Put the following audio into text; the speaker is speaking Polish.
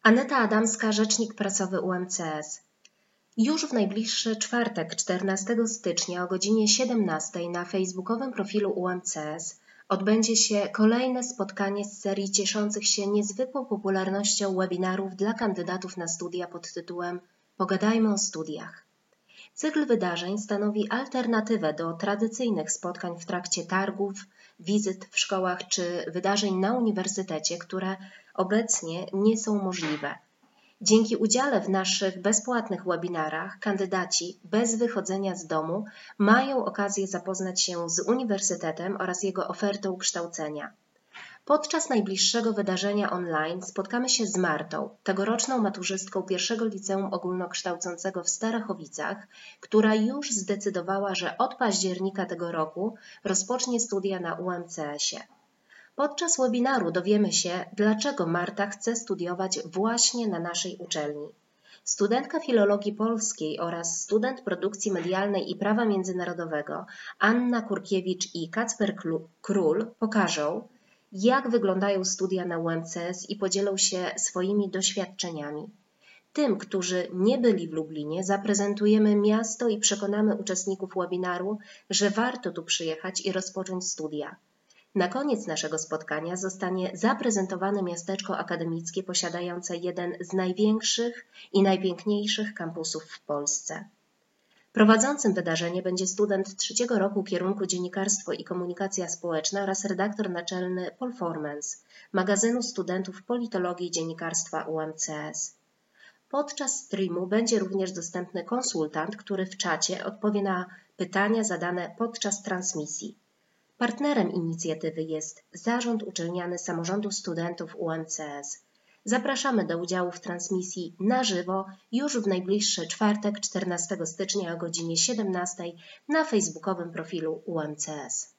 Aneta Adamska, rzecznik prasowy UMCS. Już w najbliższy czwartek, 14 stycznia o godzinie 17 na facebookowym profilu UMCS odbędzie się kolejne spotkanie z serii cieszących się niezwykłą popularnością webinarów dla kandydatów na studia pod tytułem Pogadajmy o studiach. Cykl wydarzeń stanowi alternatywę do tradycyjnych spotkań w trakcie targów, wizyt w szkołach czy wydarzeń na uniwersytecie, które obecnie nie są możliwe. Dzięki udziale w naszych bezpłatnych webinarach kandydaci bez wychodzenia z domu mają okazję zapoznać się z uniwersytetem oraz jego ofertą kształcenia. Podczas najbliższego wydarzenia online spotkamy się z Martą, tegoroczną maturzystką pierwszego liceum ogólnokształcącego w Starachowicach, która już zdecydowała, że od października tego roku rozpocznie studia na UMCS-ie. Podczas webinaru dowiemy się, dlaczego Marta chce studiować właśnie na naszej uczelni. Studentka filologii polskiej oraz student produkcji medialnej i prawa międzynarodowego Anna Kurkiewicz i Kacper Król pokażą, jak wyglądają studia na UMCS i podzielą się swoimi doświadczeniami. Tym, którzy nie byli w Lublinie, zaprezentujemy miasto i przekonamy uczestników webinaru, że warto tu przyjechać i rozpocząć studia. Na koniec naszego spotkania zostanie zaprezentowane miasteczko akademickie posiadające jeden z największych i najpiękniejszych kampusów w Polsce. Prowadzącym wydarzenie będzie student trzeciego roku kierunku Dziennikarstwo i Komunikacja Społeczna oraz redaktor naczelny Polformance, magazynu studentów politologii i dziennikarstwa UMCS. Podczas streamu będzie również dostępny konsultant, który w czacie odpowie na pytania zadane podczas transmisji. Partnerem inicjatywy jest Zarząd Uczelniany Samorządu Studentów UMCS. Zapraszamy do udziału w transmisji na żywo już w najbliższy czwartek, 14 stycznia o godzinie 17 na facebookowym profilu UMCS.